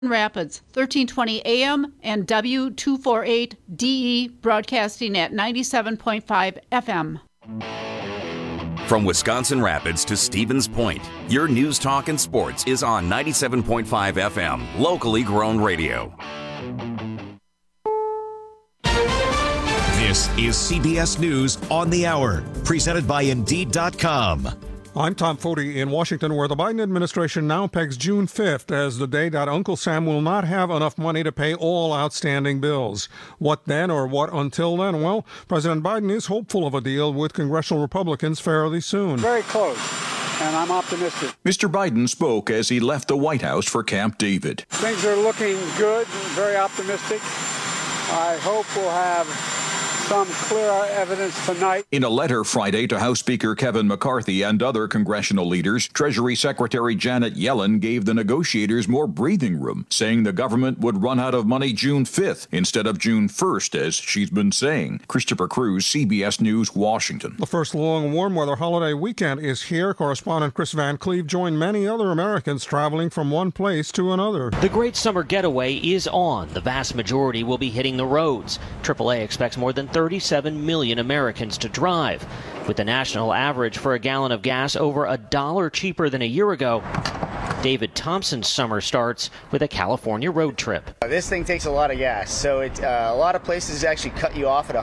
Rapids, 1320 AM and W248DE broadcasting at 97.5 FM. From Wisconsin Rapids to Stevens Point, your news, talk, and sports is on 97.5 FM, locally grown radio. This is CBS News on the Hour, presented by Indeed.com. I'm Tom Foti in Washington, where the Biden administration now pegs June 5th as the day that Uncle Sam will not have enough money to pay all outstanding bills. What then, or what until then? Well, President Biden is hopeful of a deal with congressional Republicans fairly soon. Very close, and I'm optimistic. Mr. Biden spoke as he left the White House for Camp David. Things are looking good, very optimistic. I hope we'll have some clearer evidence tonight. In a letter Friday to House Speaker Kevin McCarthy and other congressional leaders, Treasury Secretary Janet Yellen gave the negotiators more breathing room, saying the government would run out of money June 5th instead of June 1st, as she's been saying. Christopher Cruz, CBS News, Washington. The first long warm weather holiday weekend is here. Correspondent Chris Van Cleve joined many other Americans traveling from one place to another. The great summer getaway is on. The vast majority will be hitting the roads. AAA expects more than 37 million Americans to drive, with the national average for a gallon of gas over $1 cheaper than a year ago. David Thompson's summer starts with a California road trip. This thing takes a lot of gas, so a lot of places actually cut you off at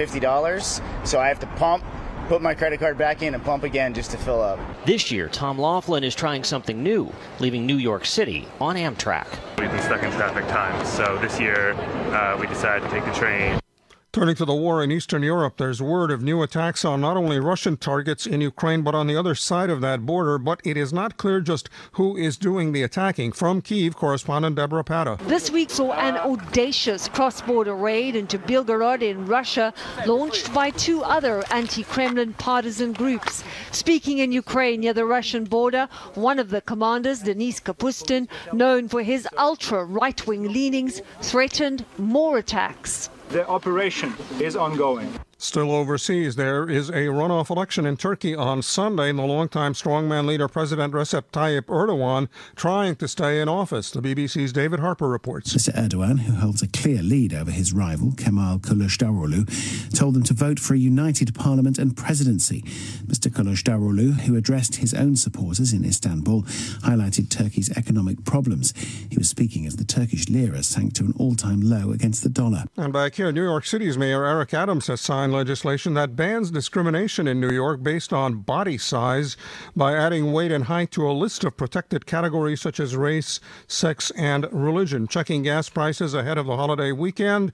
$150, so I have to pump, put my credit card back in and pump again just to fill up. This year, Tom Laughlin is trying something new, leaving New York City on Amtrak. We've been stuck in traffic times, so this year we decided to take the train. Turning to the war in Eastern Europe, there's word of new attacks on not only Russian targets in Ukraine, but on the other side of that border. But it is not clear just who is doing the attacking. From Kyiv, correspondent Deborah Pata. This week saw an audacious cross-border raid into Belgorod in Russia, launched by two other anti-Kremlin partisan groups. Speaking in Ukraine near the Russian border, one of the commanders, Denis Kapustin, known for his ultra-right-wing leanings, threatened more attacks. The operation is ongoing. Still overseas, there is a runoff election in Turkey on Sunday, and the longtime strongman leader President Recep Tayyip Erdogan trying to stay in office. The BBC's David Harper reports. Mr. Erdogan, who holds a clear lead over his rival Kemal Kılıçdaroğlu, told them to vote for a united parliament and presidency. Mr. Kılıçdaroğlu, who addressed his own supporters in Istanbul, highlighted Turkey's economic problems. He was speaking as the Turkish lira sank to an all-time low against the dollar. And back here, New York City's Mayor Eric Adams has signed legislation that bans discrimination in New York based on body size by adding weight and height to a list of protected categories such as race, sex, and religion. Checking gas prices ahead of the holiday weekend,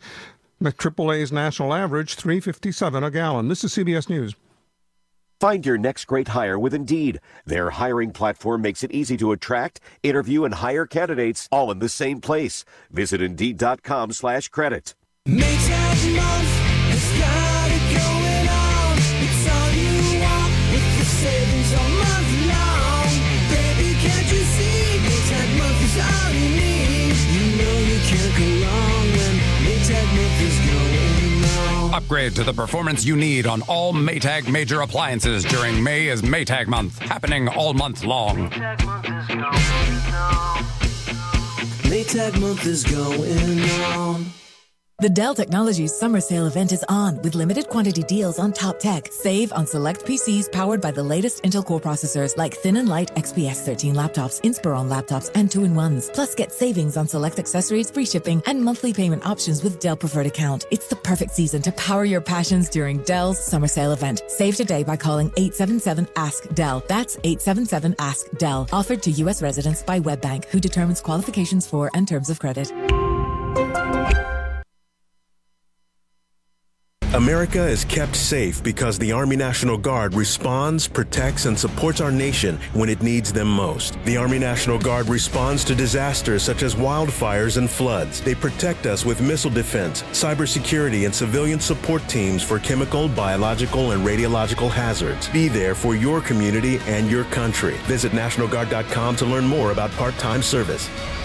AAA's national average, $3.57 a gallon. This is CBS News. Find your next great hire with Indeed. Their hiring platform makes it easy to attract, interview, and hire candidates all in the same place. Visit Indeed.com/credit. Maytag month has got it going on. It's all you want with the savings all month long. Baby, can't you see? Maytag month is all you need. You know you can't go wrong when Maytag month is going on. Upgrade to the performance you need on all Maytag major appliances during May is Maytag month, happening all month long. Maytag month is going on. The Dell Technologies Summer Sale event is on with limited quantity deals on top tech. Save on select PCs powered by the latest Intel Core processors like Thin and Light XPS 13 laptops, Inspiron laptops, and 2-in-1s. Plus, get savings on select accessories, free shipping, and monthly payment options with Dell Preferred Account. It's the perfect season to power your passions during Dell's Summer Sale event. Save today by calling 877-ASK-DELL. That's 877-ASK-DELL. Offered to U.S. residents by WebBank, who determines qualifications for and terms of credit. America is kept safe because the Army National Guard responds, protects, and supports our nation when it needs them most. The Army National Guard responds to disasters such as wildfires and floods. They protect us with missile defense, cybersecurity, and civilian support teams for chemical, biological, and radiological hazards. Be there for your community and your country. Visit NationalGuard.com to learn more about part-time service.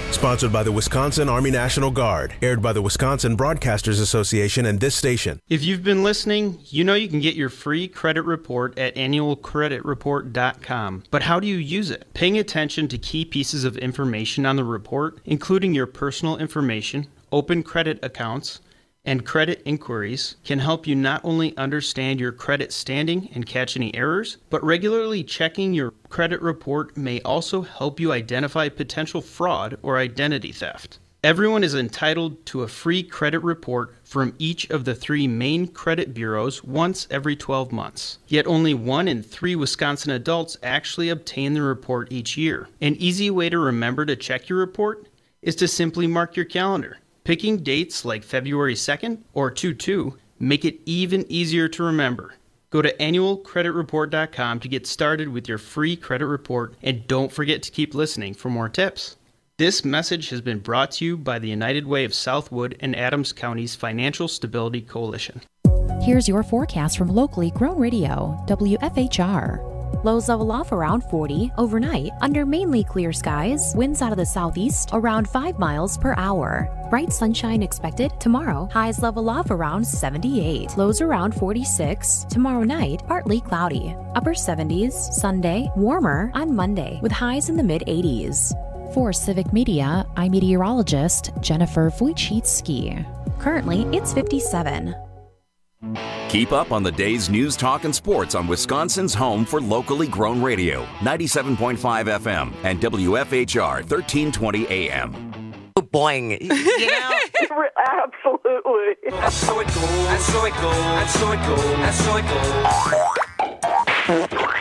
Sponsored by the Wisconsin Army National Guard. Aired by the Wisconsin Broadcasters Association and this station. If you've been listening, you know you can get your free credit report at annualcreditreport.com. But how do you use it? Paying attention to key pieces of information on the report, including your personal information, open credit accounts, and credit inquiries, can help you not only understand your credit standing and catch any errors, but regularly checking your credit report may also help you identify potential fraud or identity theft. Everyone is entitled to a free credit report from each of the 3 main credit bureaus once every 12 months. Yet only 1 in 3 Wisconsin adults actually obtain the report each year. An easy way to remember to check your report is to simply mark your calendar. Picking dates like February 2nd or 2/2 make it even easier to remember. Go to annualcreditreport.com to get started with your free credit report, and don't forget to keep listening for more tips. This message has been brought to you by the United Way of Southwood and Adams County's Financial Stability Coalition. Here's your forecast from locally grown radio, WFHR. Lows level off around 40 overnight under mainly clear skies. Winds out of the southeast around 5 miles per hour. Bright sunshine expected tomorrow. Highs level off around 78. Lows around 46. Tomorrow night, partly cloudy. Upper 70s. Sunday, warmer on Monday with highs in the mid-80s. For Civic Media, I'm meteorologist Jennifer Wojcicki. Currently, it's 57. Keep up on the day's news, talk, and sports on Wisconsin's home for locally grown radio, 97.5 FM and WFHR 1320 AM. Boing. You know? Absolutely. And so it goes, and so it goes, and so it goes, and so it goes.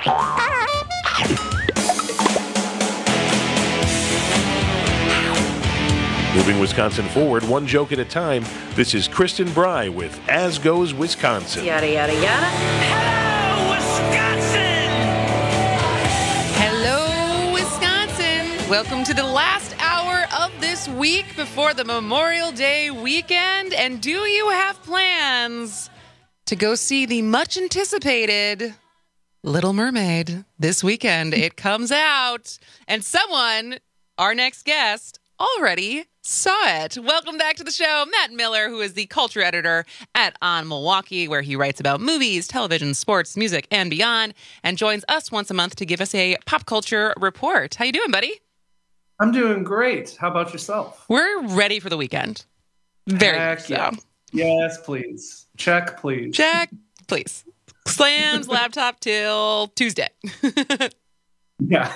Moving Wisconsin forward, one joke at a time, this is Kristen Bry with As Goes Wisconsin. Yada, yada, yada. Hello, Wisconsin! Hello, Wisconsin! Welcome to the last hour of this week before the Memorial Day weekend. And do you have plans to go see the much-anticipated Little Mermaid this weekend? It comes out. And someone, our next guest, already saw it. Welcome back to the show, Matt Miller, who is the culture editor at On Milwaukee, where he writes about movies, television, sports, music, and beyond, and joins us once a month to give us a pop culture report. How you doing, buddy? I'm doing great. How about yourself? We're ready for the weekend. Very Heck much so. yeah. Yes, please. Check, please. Check, please. Slams laptop till Tuesday. Yeah.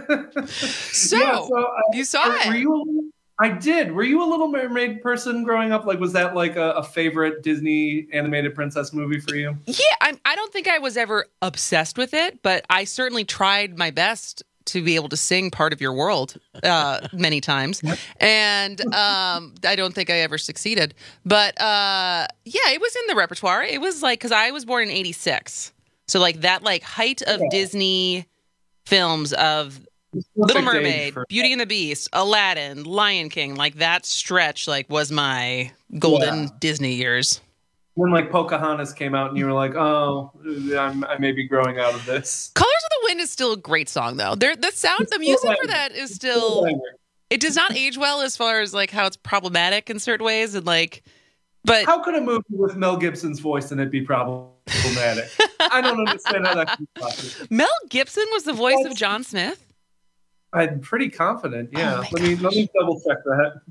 So, you saw it. Were you? I did. Were you a Little Mermaid person growing up? Like, was that like a favorite Disney animated princess movie for you? Yeah, I don't think I was ever obsessed with it, but I certainly tried my best to be able to sing Part of Your World many times. And I don't think I ever succeeded. But yeah, it was in the repertoire. It was like, because I was born in 86. So like that like height of Disney films of Little Mermaid, Beauty and the Beast, Aladdin, Lion King, like that stretch like was my golden Disney years. When like Pocahontas came out and you were like, oh, I may be growing out of this. Colors of the Wind is still a great song though. The music for that is still, it does not age well as far as like how it's problematic in certain ways and like, but how could a movie with Mel Gibson's voice in it be problematic? I don't understand how that can be possible. Mel Gibson was the voice of John Smith? I'm pretty confident. Yeah. Oh let me double check that.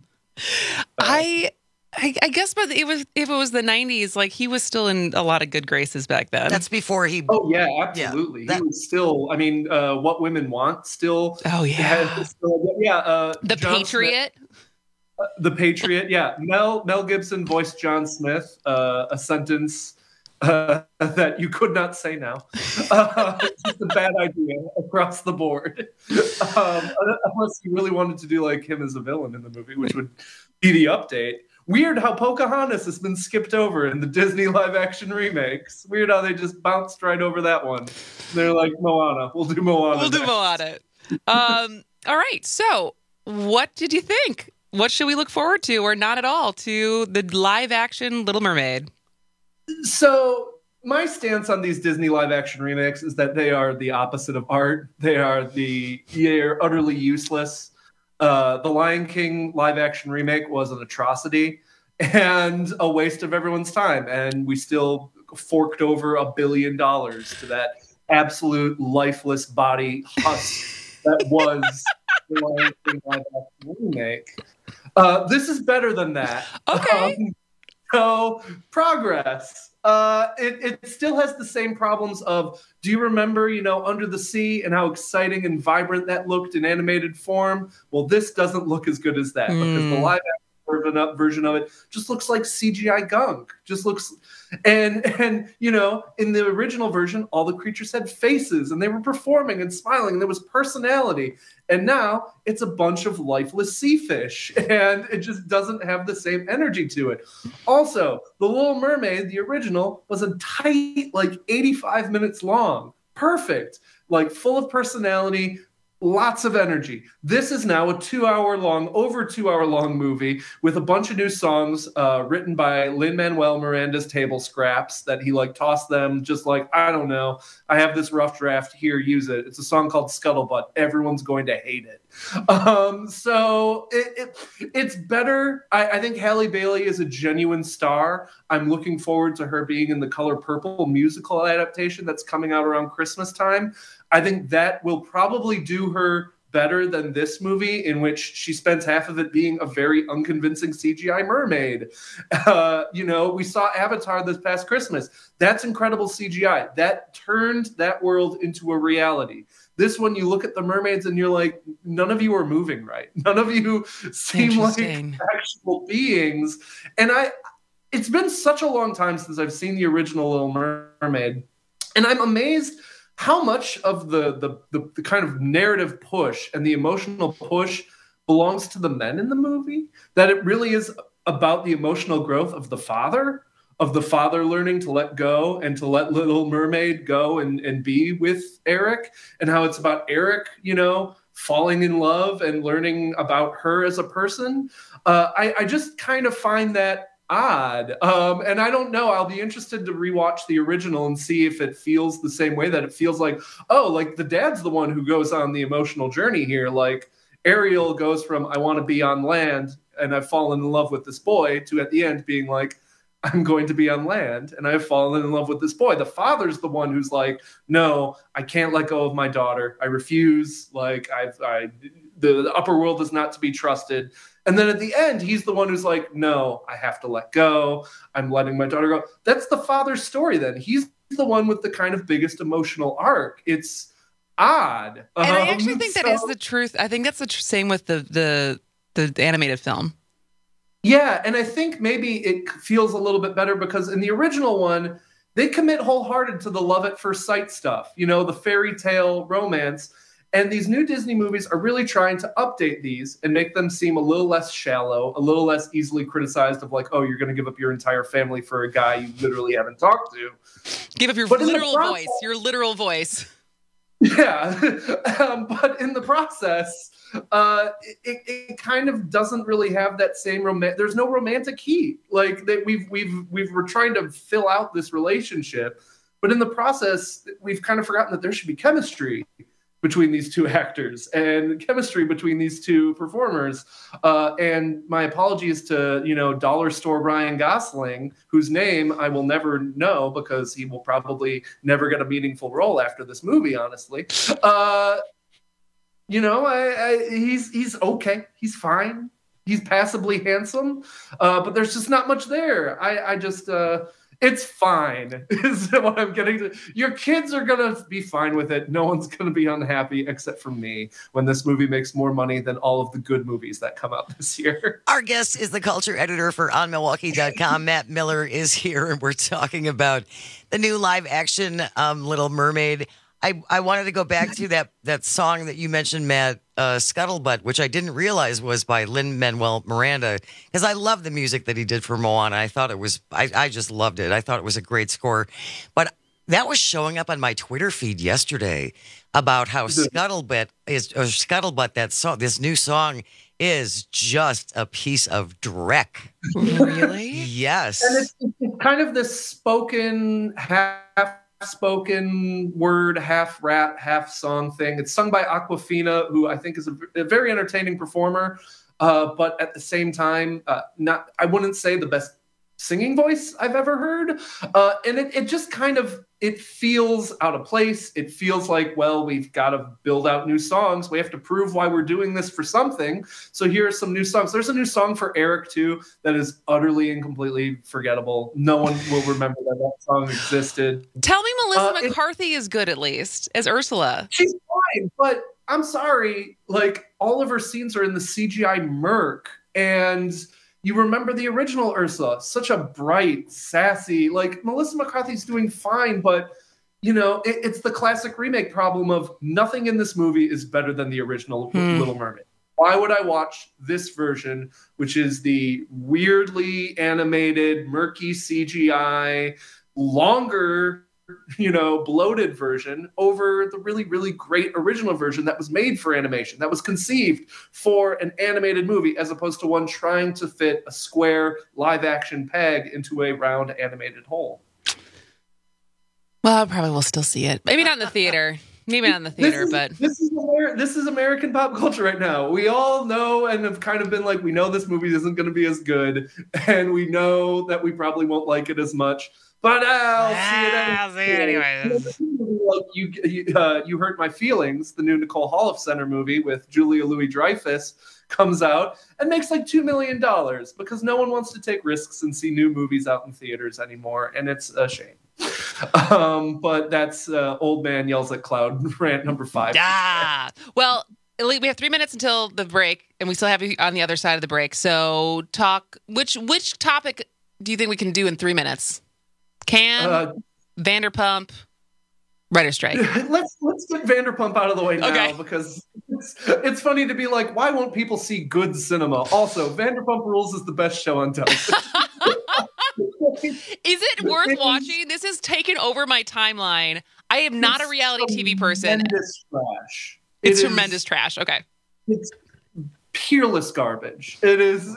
I guess, but if it was the 90s, like he was still in a lot of good graces back then. That's before he. Oh yeah, absolutely. He was still. I mean, What Women Want still. Oh yeah. The John Patriot. Smith, the Patriot. Yeah. Mel Gibson voiced John Smith. A sentence that you could not say now. It's just a bad idea across the board. Unless you really wanted to do like him as a villain in the movie, which would be the update. Weird how Pocahontas has been skipped over in the Disney live-action remakes. Weird how they just bounced right over that one. They're like, Moana. We'll do Moana. We'll do Moana. All right. So what did you think? What should we look forward to or not at all to the live-action Little Mermaid? So my stance on these Disney live-action remakes is that they are the opposite of art. They're utterly useless. The Lion King live-action remake was an atrocity and a waste of everyone's time, and we still forked over $1 billion to that absolute lifeless body husk that was the Lion King live-action remake. This is better than that. Okay. So, progress. It still has the same problems of, do you remember, Under the Sea and how exciting and vibrant that looked in animated form? Well, this doesn't look as good as that because the live action version of it just looks like CGI gunk. Just looks, and in the original version, all the creatures had faces and they were performing and smiling and there was personality. And now it's a bunch of lifeless sea fish and it just doesn't have the same energy to it. Also, The Little Mermaid, the original, was a tight, 85 minutes long. Perfect. Full of personality, lots of energy. This is now over 2 hour long movie with a bunch of new songs written by Lin-Manuel Miranda's table scraps that he tossed them just I don't know, I have this rough draft here, use it. It's a song called Scuttlebutt. Everyone's going to hate it. So it's better. I think Halle Bailey is a genuine star. I'm looking forward to her being in the Color Purple musical adaptation that's coming out around Christmas time. I think that will probably do her better than this movie, in which she spends half of it being a very unconvincing CGI mermaid. We saw Avatar this past Christmas. That's incredible CGI. That turned that world into a reality. This one, you look at the mermaids and you're like, none of you are moving right. None of you seem like actual beings. And it's been such a long time since I've seen the original Little Mermaid. And I'm amazed how much of the kind of narrative push and the emotional push belongs to the men in the movie, that it really is about the emotional growth of the father learning to let go and to let Little Mermaid go and be with Eric, and how it's about Eric, falling in love and learning about her as a person. I just kind of find that odd. And I don't know, I'll be interested to rewatch the original and see if it feels the same way, that it feels the dad's the one who goes on the emotional journey here. Ariel goes from, I want to be on land and I've fallen in love with this boy, to at the end being I'm going to be on land and I've fallen in love with this boy. The father's the one who's no, I can't let go of my daughter. I refuse. The upper world is not to be trusted. And then at the end, he's the one who's no, I have to let go. I'm letting my daughter go. That's the father's story then. He's the one with the kind of biggest emotional arc. It's odd. And I actually think that is the truth. I think that's the same with the animated film. Yeah, and I think maybe it feels a little bit better because in the original one, they commit wholehearted to the love at first sight stuff, the fairy tale romance. And these new Disney movies are really trying to update these and make them seem a little less shallow, a little less easily criticized of you're going to give up your entire family for a guy you literally haven't talked to. Give up your your literal voice. Yeah. But in the process, it kind of doesn't really have that same there's no romantic heat. We're trying to fill out this relationship, but in the process, we've kind of forgotten that there should be chemistry between these two actors and chemistry between these two performers. And my apologies to, dollar store Ryan Gosling, whose name I will never know because he will probably never get a meaningful role after this movie, honestly. He's okay. He's fine. He's passably handsome. But there's just not much there. It's fine, is what I'm getting to. Your kids are going to be fine with it. No one's going to be unhappy except for me when this movie makes more money than all of the good movies that come out this year. Our guest is the culture editor for OnMilwaukee.com. Matt Miller is here, and we're talking about the new live-action Little Mermaid. I wanted to go back to that song that you mentioned, Matt, Scuttlebutt, which I didn't realize was by Lin-Manuel Miranda, because I love the music that he did for Moana. I thought it was, I just loved it. I thought it was a great score. But that was showing up on my Twitter feed yesterday about how Scuttlebutt, that song, this new song, is just a piece of dreck. Really? Yes. And it's kind of this spoken half spoken word, half rap, half song thing. It's sung by Aquafina, who I think is a very entertaining performer, but at the same time, I wouldn't say the best singing voice I've ever heard. And it just kind of, it feels out of place. It feels like, well, we've got to build out new songs. We have to prove why we're doing this for something. So here are some new songs. There's a new song for Eric, too, that is utterly and completely forgettable. No one will remember that song existed. Tell me Melissa McCarthy is good, at least, as Ursula. She's fine, but I'm sorry. Like, all of her scenes are in the CGI murk, and you remember the original Ursula, such a bright, sassy, like Melissa McCarthy's doing fine, but you know, it's the classic remake problem of nothing in this movie is better than the original Little Mermaid. Why would I watch this version, which is the weirdly animated, murky CGI, longer, you know, bloated version over the really, really great original version that was made for animation, that was conceived for an animated movie, as opposed to one trying to fit a square live action peg into a round animated hole. Well, I probably will still see it. Maybe not in the theater. Maybe not in the theater, but this is American pop culture right now. We all know and have kind of been like, we know this movie isn't going to be as good, and we know that we probably won't like it as much. But I'll see it anyway. Like you Hurt My Feelings, the new Nicole Holofcener movie with Julia Louis-Dreyfus, comes out and makes like $2 million because no one wants to take risks and see new movies out in theaters anymore, and it's a shame. But that's Old Man Yells at Cloud rant number 5. Well, we have 3 minutes until the break, and we still have you on the other side of the break. So talk, which topic do you think we can do in 3 minutes? Vanderpump, writer strike. Let's get Vanderpump out of the way now, because it's funny to be like, why won't people see good cinema? Also, Vanderpump Rules is the best show on television. Is it worth watching? This has taken over my timeline. I am not a reality TV person. Trash. It's tremendous trash. Okay. It's peerless garbage. It is,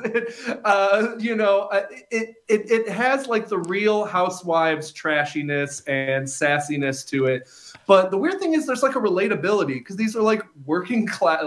it has like the Real Housewives trashiness and sassiness to it. But the weird thing is there's like a relatability because these are like working class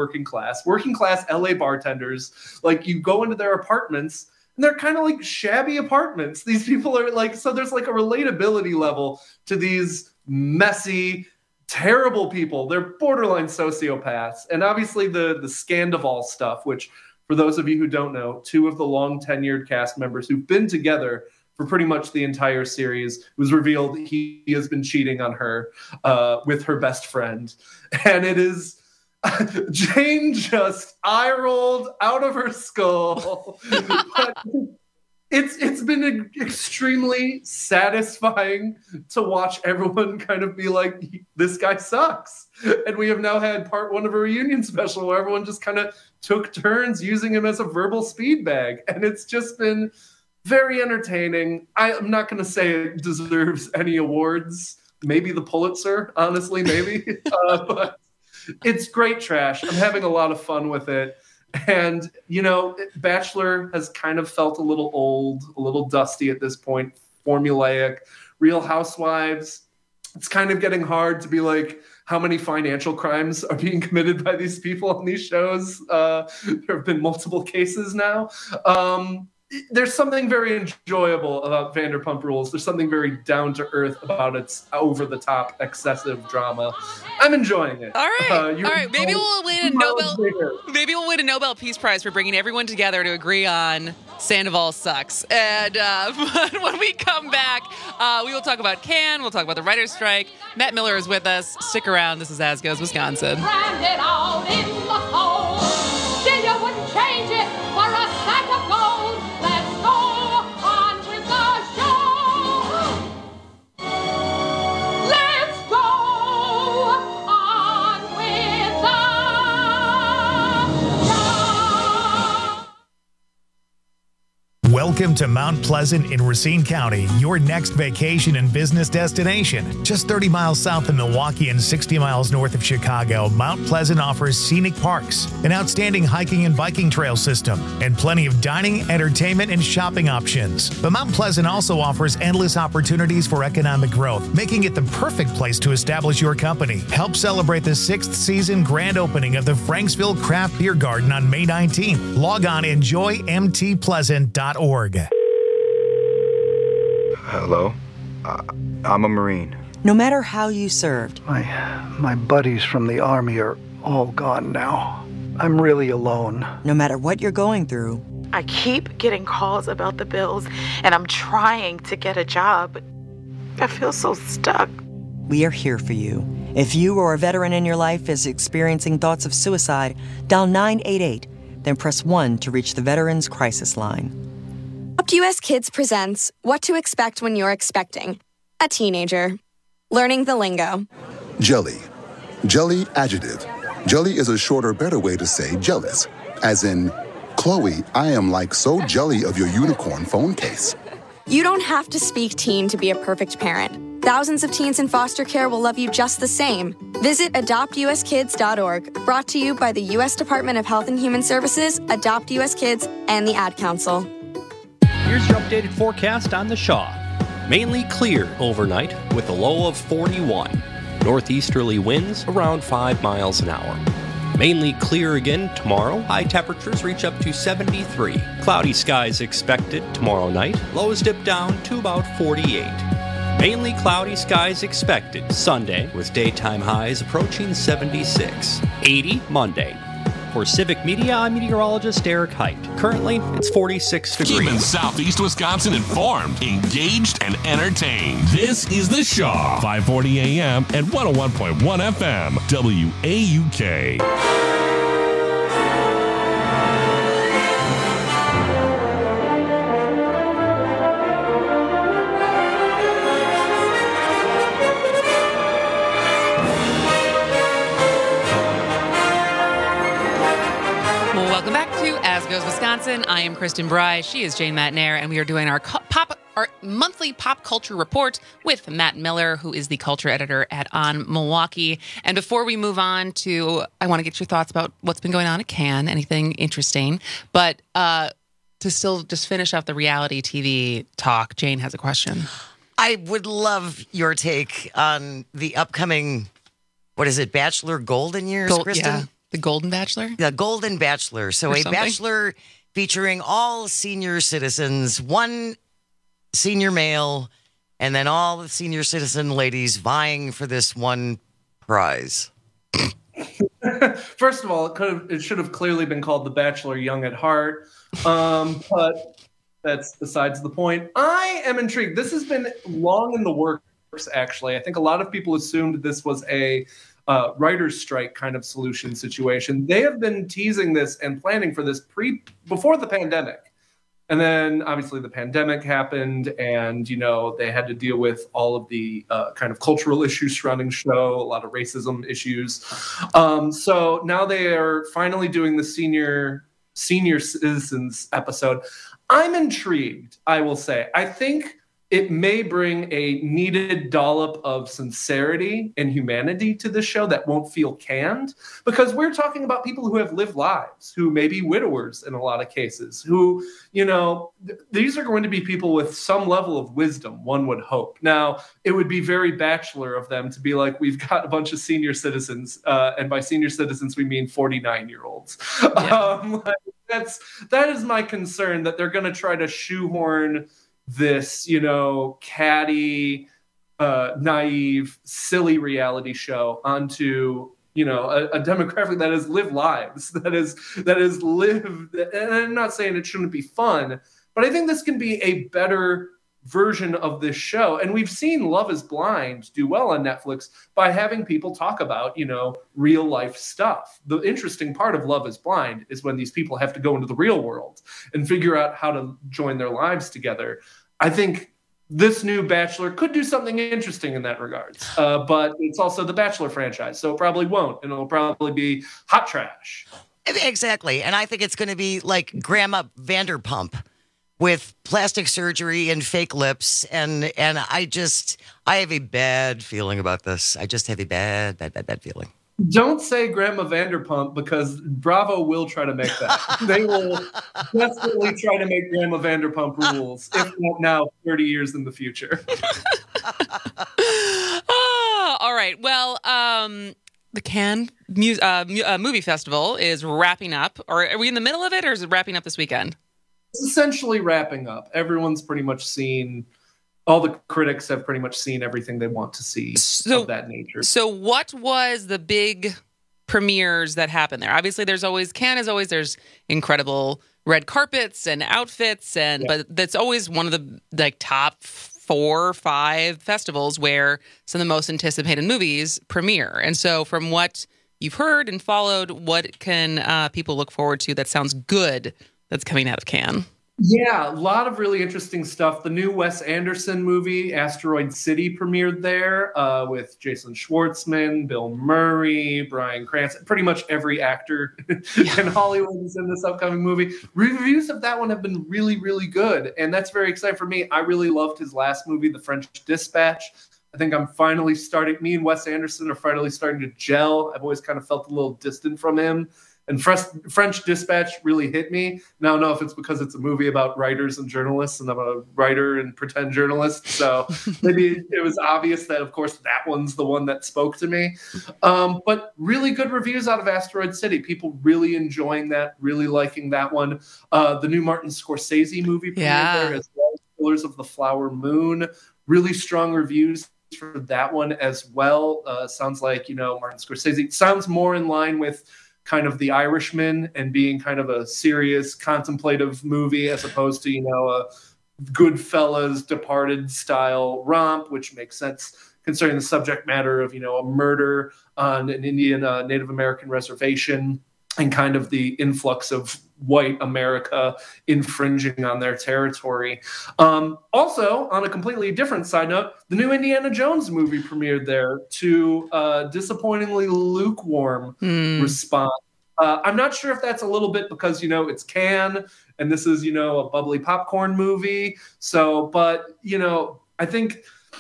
LA bartenders. Like you go into their apartments and they're kind of like shabby apartments. These people are like, so there's like a relatability level to these messy, terrible people. They're borderline sociopaths. And obviously the Scandival stuff, which for those of you who don't know, 2 of the long tenured cast members who've been together for pretty much the entire series, it was revealed he has been cheating on her with her best friend. And it is, Jane just eye-rolled out of her skull. But it's been extremely satisfying to watch everyone kind of be like, this guy sucks. And we have now had part 1 of a reunion special where everyone just kind of took turns using him as a verbal speed bag. And it's just been very entertaining. I'm not going to say it deserves any awards. Maybe the Pulitzer, honestly, maybe. But it's great trash. I'm having a lot of fun with it. And, you know, Bachelor has kind of felt a little old, a little dusty at this point, formulaic. Real Housewives, it's kind of getting hard to be like, how many financial crimes are being committed by these people on these shows? There have been multiple cases now. There's something very enjoyable about Vanderpump Rules. There's something very down-to-earth about its over-the-top, excessive drama. I'm enjoying it. All right. All right. Maybe we'll win a Nobel Peace Prize for bringing everyone together to agree on Sandoval sucks. And when we come back, we will talk about Cannes. We'll talk about the writer's strike. Matt Miller is with us. Stick around. This is As Goes Wisconsin. Stranded out in the cold. Still you wouldn't change it for a sack of gold. Let's go on with the show. Let's go on with the show. Welcome to Mount Pleasant in Racine County, your next vacation and business destination. Just 30 miles south of Milwaukee and 60 miles north of Chicago, Mount Pleasant offers scenic parks, an outstanding hiking and biking trail system, and plenty of dining, entertainment, and shopping options. But Mount Pleasant also offers endless opportunities for economic growth, making it the perfect place to establish your company. Help celebrate the 6th season grand opening of the Franksville Craft Beer Garden on May 19th. Log on enjoymtpleasant.org. Hello? I'm a Marine. No matter how you served. My buddies from the Army are all gone now. I'm really alone. No matter what you're going through. I keep getting calls about the bills, and I'm trying to get a job. I feel so stuck. We are here for you. If you or a veteran in your life is experiencing thoughts of suicide, dial 988, then press 1 to reach the Veterans Crisis Line. Adopt US Kids presents What to Expect When You're Expecting a Teenager. Learning the lingo. Jelly. Jelly adjective. Jelly is a shorter, better way to say jealous. As in, Chloe, I am like so jelly of your unicorn phone case. You don't have to speak teen to be a perfect parent. Thousands of teens in foster care will love you just the same. Visit adoptuskids.org, brought to you by the U.S. Department of Health and Human Services, Adopt US Kids, and the Ad Council. Here's your updated forecast on the Shaw. Mainly clear overnight with a low of 41. Northeasterly winds around 5 miles an hour. Mainly clear again tomorrow. High temperatures reach up to 73. Cloudy skies expected tomorrow night. Lows dip down to about 48. Mainly cloudy skies expected Sunday with daytime highs approaching 76. 80 Monday. For Civic Media, I'm meteorologist Eric Height. Currently, it's 46 degrees. Keeping Southeast Wisconsin informed, engaged, and entertained. This is The Shaw, 540 AM and 101.1 FM, WAUK. Welcome back to As Goes Wisconsin. I am Kristen Bry. She is Jane Matnair, and we are doing our monthly pop culture report with Matt Miller, who is the culture editor at On Milwaukee. And before we move on to, I want to get your thoughts about what's been going on at Cannes, anything interesting. But to still just finish off the reality TV talk, Jane has a question. I would love your take on the upcoming, what is it, Bachelor Golden Years, Kristen? Yeah. The Golden Bachelor? The Golden Bachelor. So a bachelor featuring all senior citizens, one senior male, and then all the senior citizen ladies vying for this one prize. First of all, it should have clearly been called The Bachelor Young at Heart. But that's besides the point. I am intrigued. This has been long in the works, actually. I think a lot of people assumed this was a writer's strike kind of solution situation. They have been teasing this and planning for this before the pandemic. And then obviously the pandemic happened and, they had to deal with all of the kind of cultural issues surrounding the show, a lot of racism issues. So now they are finally doing the senior citizens episode. I'm intrigued, I will say. I think it may bring a needed dollop of sincerity and humanity to this show that won't feel canned, because we're talking about people who have lived lives, who may be widowers in a lot of cases, who, these are going to be people with some level of wisdom, one would hope. Now, it would be very Bachelor of them to be like, we've got a bunch of senior citizens, and by senior citizens, we mean 49-year-olds. Yeah. That is my concern, that they're going to try to shoehorn this, catty, naive, silly reality show onto, a demographic that has lived lives, that is lived. And I'm not saying it shouldn't be fun, but I think this can be a better version of this show. And we've seen Love is Blind do well on Netflix by having people talk about, real life stuff. The interesting part of Love is Blind is when these people have to go into the real world and figure out how to join their lives together. I think this new Bachelor could do something interesting in that regard. But it's also the Bachelor franchise, so it probably won't. And it'll probably be hot trash. Exactly. And I think it's going to be like Grandma Vanderpump. with plastic surgery and fake lips, and I have a bad feeling about this. I just have a bad feeling. Don't say Grandma Vanderpump, because Bravo will try to make that. They will desperately try to make Grandma Vanderpump rules, if not now, 30 years in the future. All right. Well, the Cannes Movie Festival is wrapping up. Or are we in the middle of it, or is it wrapping up this weekend? It's essentially wrapping up. Everyone's pretty much seen, all the critics have pretty much seen everything they want to see of that nature. So what was the big premieres that happened there? Obviously, there's incredible red carpets and outfits, but that's always one of the top 4 or 5 festivals where some of the most anticipated movies premiere. And so from what you've heard and followed, what can people look forward to that sounds good that's coming out of Cannes? Yeah, a lot of really interesting stuff. The new Wes Anderson movie, Asteroid City, premiered there with Jason Schwartzman, Bill Murray, Bryan Cranston. Pretty much every actor in Hollywood is in this upcoming movie. Reviews of that one have been really, really good, and that's very exciting for me. I really loved his last movie, The French Dispatch. I think me and Wes Anderson are finally starting to gel. I've always kind of felt a little distant from him. And French Dispatch really hit me. Now, I don't know if it's because it's a movie about writers and journalists, and I'm a writer and pretend journalist. So maybe it was obvious that, of course, that one's the one that spoke to me. But really good reviews out of Asteroid City. People really enjoying that, really liking that one. The new Martin Scorsese movie premiered there as well, Killers of the Flower Moon. Really strong reviews for that one as well. Sounds like, Martin Scorsese sounds more in line with kind of The Irishman and being kind of a serious contemplative movie as opposed to, a Goodfellas, Departed style romp, which makes sense considering the subject matter of, a murder on an Indian Native American reservation and kind of the influx of white America infringing on their territory. Also, on a completely different side note, the new Indiana Jones movie premiered there to disappointingly lukewarm response. I'm not sure if that's a little bit because, it's Cannes and this is, a bubbly popcorn movie. So, but, I think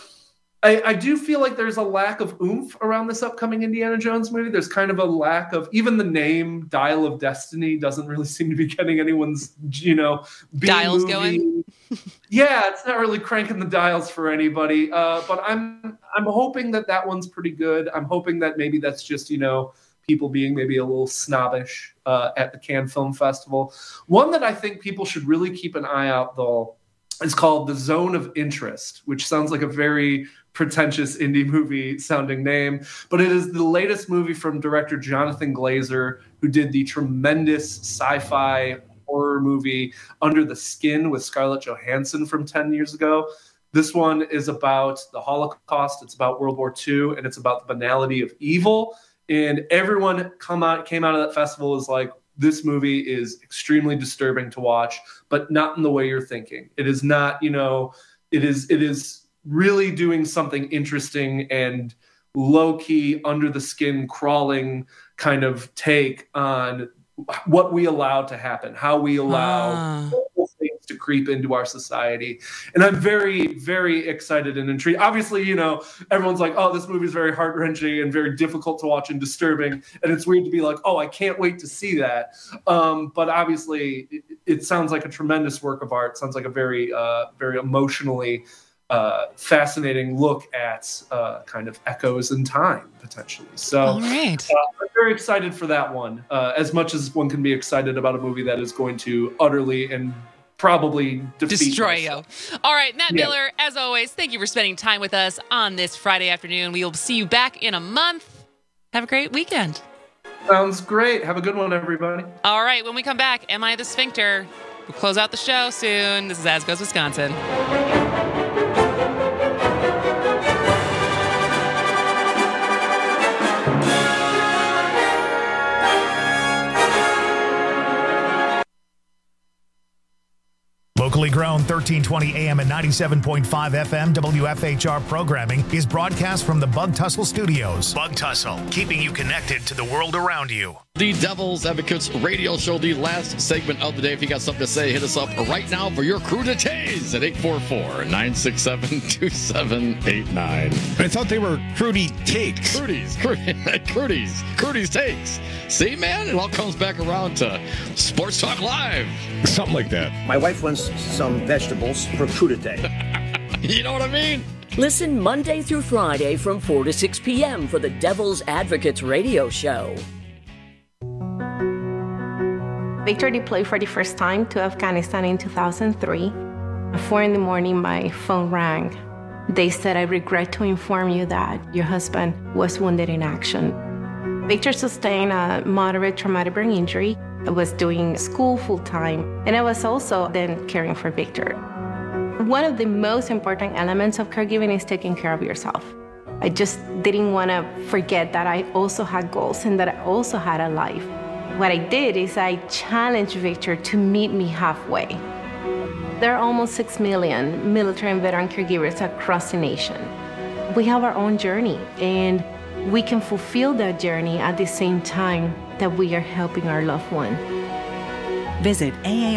I do feel like there's a lack of oomph around this upcoming Indiana Jones movie. There's kind of a lack of, even the name Dial of Destiny doesn't really seem to be getting anyone's, dials movie going. Yeah, it's not really cranking the dials for anybody. But I'm hoping that one's pretty good. I'm hoping that maybe that's just, people being maybe a little snobbish at the Cannes Film Festival. One that I think people should really keep an eye out, though, is called The Zone of Interest, which sounds like a very pretentious indie movie sounding name, but it is the latest movie from director Jonathan Glazer, who did the tremendous sci-fi horror movie Under the Skin with Scarlett Johansson from 10 years ago. This one is about the Holocaust, it's about World War II, and it's about the banality of evil. And everyone came out of that festival is like, this movie is extremely disturbing to watch, but not in the way you're thinking. It is not, it is really doing something interesting and low-key, under-the-skin, crawling kind of take on what we allow to happen, how we allow things to creep into our society. And I'm very, very excited and intrigued. Obviously, everyone's like, oh, this movie is very heart-wrenching and very difficult to watch and disturbing. And it's weird to be like, oh, I can't wait to see that. But obviously, it sounds like a tremendous work of art. It sounds like a very, very emotionally fascinating look at kind of echoes in time, potentially. So all right. I'm very excited for that one, as much as one can be excited about a movie that is going to utterly and probably destroy you. All right, Matt Miller, as always, thank you for spending time with us on this Friday afternoon. We will see you back in a month. Have a great weekend. Sounds great. Have a good one, everybody. All right, when we come back, Am I the Sphincter? We'll close out the show soon. This is As Goes Wisconsin. Locally grown 1320 AM and 97.5 FM WFHR programming is broadcast from the Bug Tussle Studios. Bug Tussle, keeping you connected to the world around you. The Devil's Advocates radio show, the last segment of the day. If you got something to say, hit us up right now for your cruditays at 844-967-2789. I thought they were Crudy Takes. Crudy's Takes. See, man, it all comes back around to Sports Talk Live. Something like that. My wife wants some vegetables for crudité. You know what I mean? Listen Monday through Friday from 4 to 6 p.m. for the Devil's Advocates radio show. Victor deployed for the first time to Afghanistan in 2003. At 4 in the morning, my phone rang. They said, "I regret to inform you that your husband was wounded in action." Victor sustained a moderate traumatic brain injury. I was doing school full-time, and I was also then caring for Victor. One of the most important elements of caregiving is taking care of yourself. I just didn't want to forget that I also had goals and that I also had a life. What I did is I challenged Victor to meet me halfway. There are almost 6 million military and veteran caregivers across the nation. We have our own journey, and we can fulfill that journey at the same time that we are helping our loved one. Visit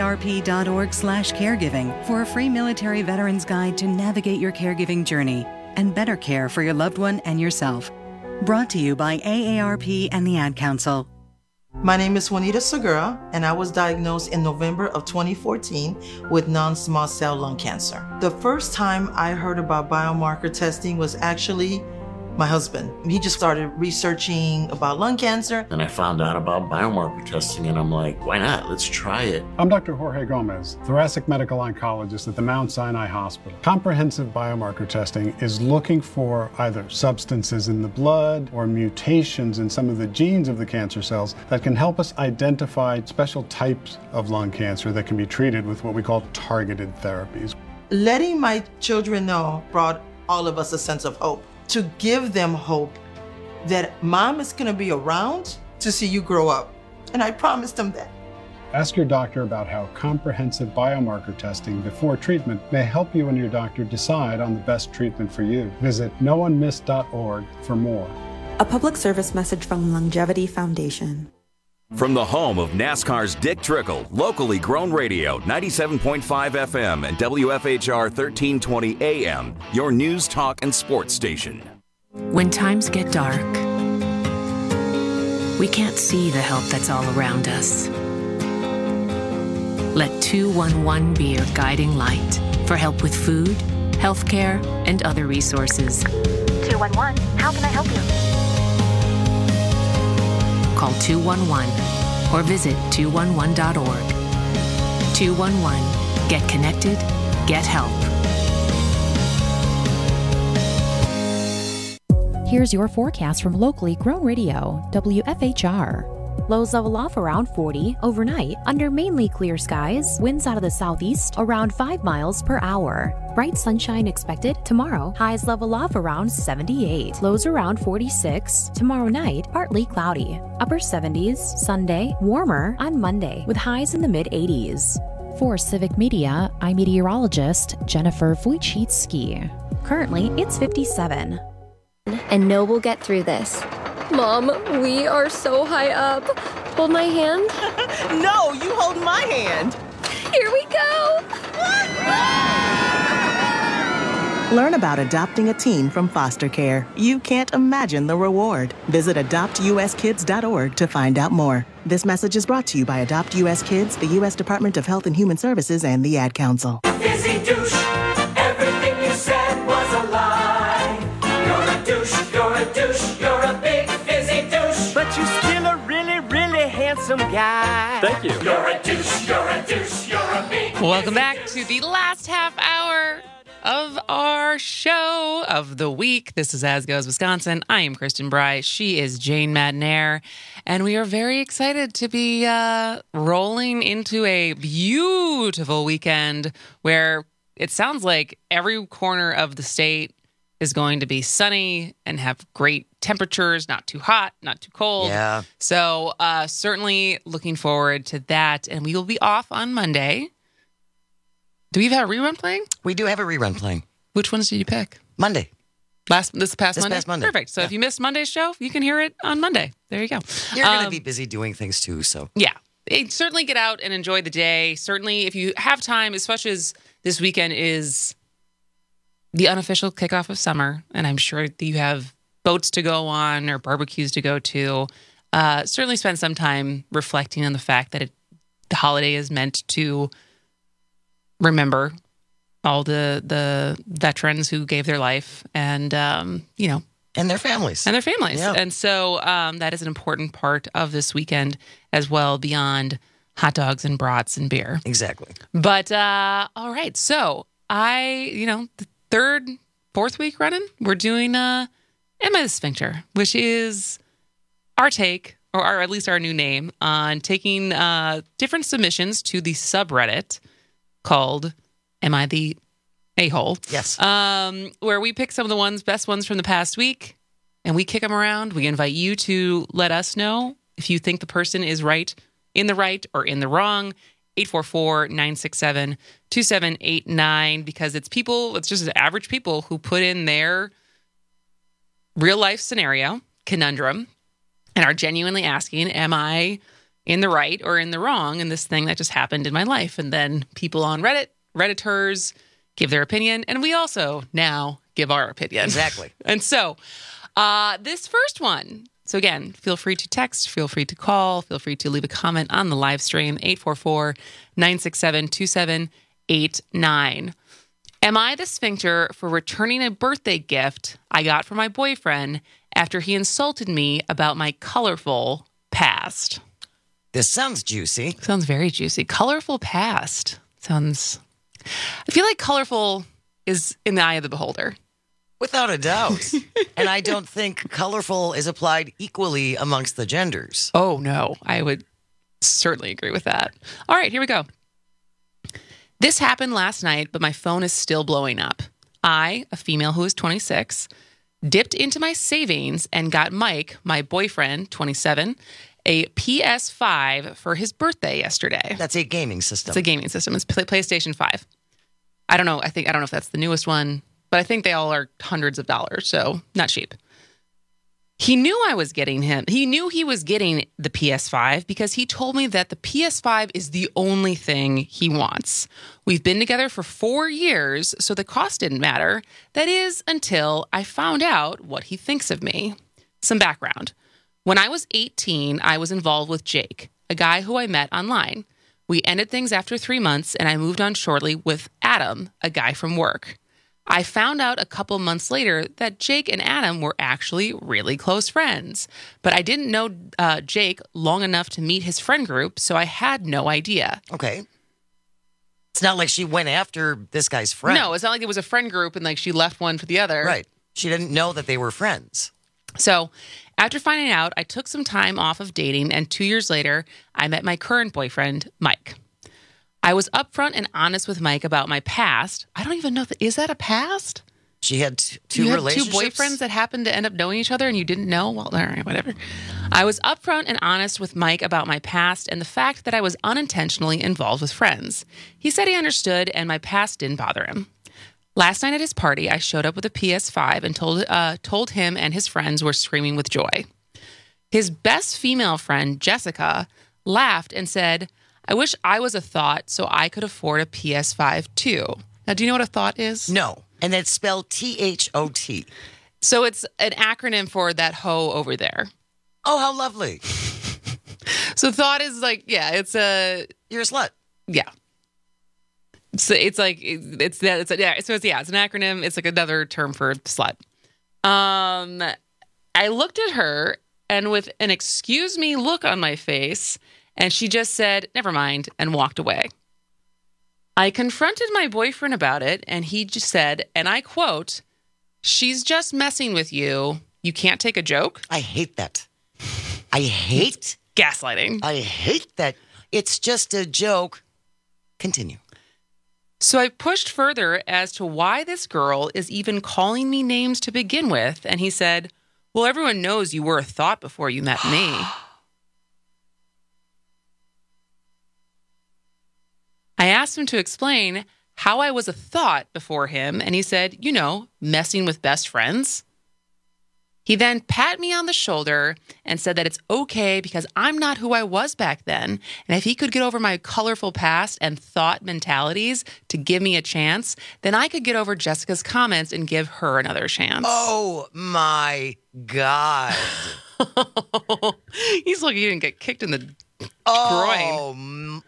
aarp.org/caregiving for a free military veterans guide to navigate your caregiving journey and better care for your loved one and yourself. Brought to you by AARP and the Ad Council. My name is Juanita Segura, and I was diagnosed in November of 2014 with non-small cell lung cancer. The first time I heard about biomarker testing was actually my husband. He just started researching about lung cancer. And I found out about biomarker testing, and I'm like, why not? Let's try it. I'm Dr. Jorge Gomez, thoracic medical oncologist at the Mount Sinai Hospital. Comprehensive biomarker testing is looking for either substances in the blood or mutations in some of the genes of the cancer cells that can help us identify special types of lung cancer that can be treated with what we call targeted therapies. Letting my children know brought all of us a sense of hope. To give them hope that mom is going to be around to see you grow up. And I promised them that. Ask your doctor about how comprehensive biomarker testing before treatment may help you and your doctor decide on the best treatment for you. Visit noonemiss.org for more. A public service message from Longevity Foundation. From the home of NASCAR's Dick Trickle, locally grown radio, 97.5 FM and WFHR 1320 AM, your news, talk, and sports station. When times get dark, we can't see the help that's all around us. Let 211 be your guiding light for help with food, healthcare, and other resources. 211, how can I help you? Call 211 or visit 211.org. 211. Get connected. Get help. Here's your forecast from locally grown radio, WFHR. Lows level off around 40 overnight under mainly clear skies. Winds out of the southeast around 5 miles per hour. Bright sunshine expected tomorrow. Highs level off around 78. Lows around 46. Tomorrow night, partly cloudy. Upper 70s. Sunday, warmer on Monday with highs in the mid-80s. For Civic Media, I'm meteorologist Jennifer Wojcicki. Currently, it's 57. And know we'll get through this. Mom, we are so high up. Hold my hand. No, you hold my hand. Here we go. Learn about adopting a teen from foster care. You can't imagine the reward. Visit adoptuskids.org to find out more. This message is brought to you by Adopt US Kids, the U.S. Department of Health and Human Services, and the Ad Council. Fizzy douche, everything you said was a lie. You're a douche, you're a douche, you're a big fizzy douche. But you're still a really, really handsome guy. Thank you. You're a douche, you're a douche, you're a big Welcome back to the last half hour of our show of the week. This is As Goes Wisconsin. I am Kristen Bry. She is Jane Madnair. And we are very excited to be rolling into a beautiful weekend where it sounds like every corner of the state is going to be sunny and have great temperatures, not too hot, not too cold. Yeah. So certainly looking forward to that. And we will be off on Monday. Do we have a rerun playing? We do have a rerun playing. Which ones did you pick? Monday. This past Monday? Perfect. So if you missed Monday's show, you can hear it on Monday. There you go. You're going to be busy doing things too, so. Yeah. Certainly get out and enjoy the day. Certainly, if you have time, especially as this weekend is the unofficial kickoff of summer, and I'm sure that you have boats to go on or barbecues to go to, certainly spend some time reflecting on the fact that the holiday is meant to remember all the veterans who gave their life and, and their families. Yeah. And so that is an important part of this weekend as well, beyond hot dogs and brats and beer. Exactly. But, all right. So the fourth week running, we're doing Am I the Sphincter, which is our take, or at least our new name, on taking different submissions to the subreddit called Am I the A-hole? Yes. Where we pick some of the best ones from the past week, and we kick them around. We invite you to let us know if you think the person is in the right or in the wrong. 844-967-2789, because it's just average people who put in their real life scenario, conundrum, and are genuinely asking, am I in the right or in the wrong in this thing that just happened in my life? And then people on Redditors give their opinion, and we also now give our opinion. Exactly. And so this first one, so again, feel free to text, feel free to call, feel free to leave a comment on the live stream, 844-967-2789. Am I the sphincter for returning a birthday gift I got from my boyfriend after he insulted me about my colorful past? This sounds juicy. Sounds very juicy. Colorful past. I feel like colorful is in the eye of the beholder. Without a doubt. And I don't think colorful is applied equally amongst the genders. Oh, no. I would certainly agree with that. All right, here we go. This happened last night, but my phone is still blowing up. I, a female who is 26, dipped into my savings and got Mike, my boyfriend, 27, a PS5 for his birthday yesterday. That's a gaming system. It's a gaming system. It's PlayStation 5. I don't know. I don't know if that's the newest one, but I think they all are hundreds of dollars, so not cheap. He knew I was getting him. He knew he was getting the PS5 because he told me that the PS5 is the only thing he wants. We've been together for 4 years, so the cost didn't matter. That is, until I found out what he thinks of me. Some background. When I was 18, I was involved with Jake, a guy who I met online. We ended things after 3 months, and I moved on shortly with Adam, a guy from work. I found out a couple months later that Jake and Adam were actually really close friends, but I didn't know Jake long enough to meet his friend group, so I had no idea. Okay. It's not like she went after this guy's friend. No, it's not like it was a friend group and like she left one for the other. Right. She didn't know that they were friends. So after finding out, I took some time off of dating, and 2 years later, I met my current boyfriend, Mike. I was upfront and honest with Mike about my past. I don't even know, is that a past? She had two relationships? 2 boyfriends that happened to end up knowing each other and you didn't know? Well, all right, whatever. I was upfront and honest with Mike about my past and the fact that I was unintentionally involved with friends. He said he understood and my past didn't bother him. Last night at his party, I showed up with a PS5 and told him and his friends were screaming with joy. His best female friend, Jessica, laughed and said, I wish I was a thought so I could afford a PS5 too. Now, do you know what a thought is? No. And it's spelled THOT. So it's an acronym for that hoe over there. Oh, how lovely. So thought is like, yeah, it's a... You're a slut. Yeah. So it's like, it's an acronym. It's like another term for slut. I looked at her and with an excuse me look on my face, and she just said, never mind, and walked away. I confronted my boyfriend about it, and he just said, and I quote, she's just messing with you. You can't take a joke? I hate that. I hate... gaslighting. I hate that. It's just a joke. Continue. So I pushed further as to why this girl is even calling me names to begin with, and he said, well, everyone knows you were a thought before you met me. I asked him to explain how I was a thought before him, and he said, messing with best friends. He then pat me on the shoulder and said that it's okay because I'm not who I was back then. And if he could get over my colorful past and thought mentalities to give me a chance, then I could get over Jessica's comments and give her another chance. Oh, my God. He's lucky he didn't get kicked in the groin.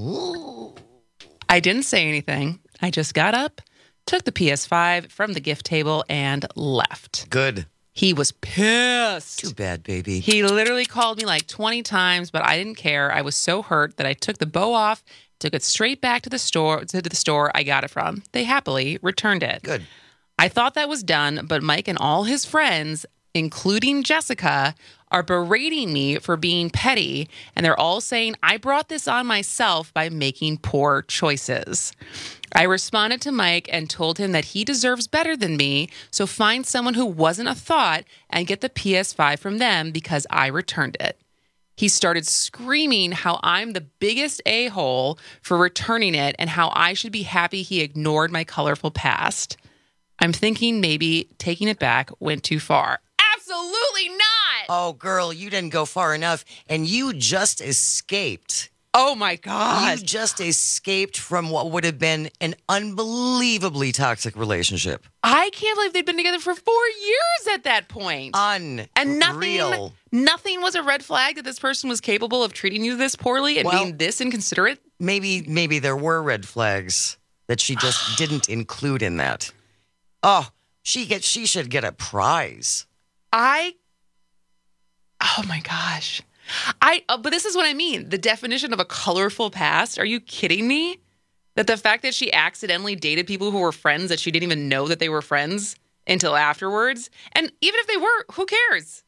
I didn't say anything. I just got up, took the PS5 from the gift table, and left. Good. He was pissed. Too bad, baby. He literally called me like 20 times, but I didn't care. I was so hurt that I took the bow off, took it straight back to the store I got it from. They happily returned it. Good. I thought that was done, but Mike and all his friends, including Jessica, are berating me for being petty, and they're all saying I brought this on myself by making poor choices. I responded to Mike and told him that he deserves better than me, so find someone who wasn't a thought and get the PS5 from them because I returned it. He started screaming how I'm the biggest a-hole for returning it and how I should be happy he ignored my colorful past. I'm thinking maybe taking it back went too far. Absolutely not! Oh, girl, you didn't go far enough, and you just escaped. Oh, my God. You just escaped from what would have been an unbelievably toxic relationship. I can't believe they'd been together for 4 years at that point. Unreal. And nothing was a red flag that this person was capable of treating you this poorly and being this inconsiderate? Maybe there were red flags that she just didn't include in that. Oh, she should get a prize. Oh, my gosh. But this is what I mean. The definition of a colorful past. Are you kidding me? That the fact that she accidentally dated people who were friends that she didn't even know that they were friends until afterwards. And even if they were, who cares?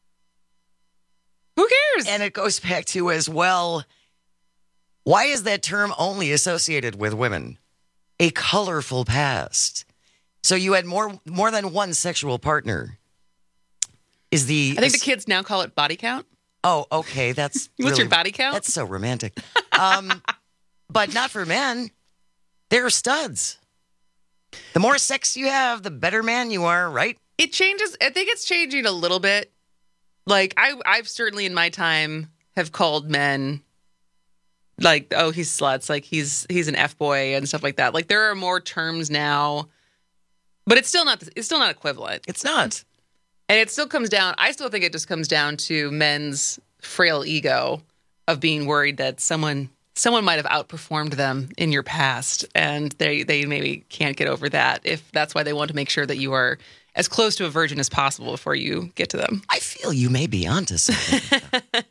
Who cares? And it goes back to as well, why is that term only associated with women? A colorful past. So you had more than one sexual partner. I think the kids now call it body count. Oh, okay. That's what's your body count? That's so romantic. But not for men. They're studs. The more sex you have, the better man you are, right? It changes. I think it's changing a little bit. Like I've certainly in my time have called men like, oh, he's sluts, like he's an F-boy and stuff like that. Like there are more terms now, but it's still not equivalent. It's not. And it still comes down, I still think it just comes down to men's frail ego of being worried that someone might have outperformed them in your past, and they maybe can't get over that if that's why they want to make sure that you are as close to a virgin as possible before you get to them. I feel you may be onto something.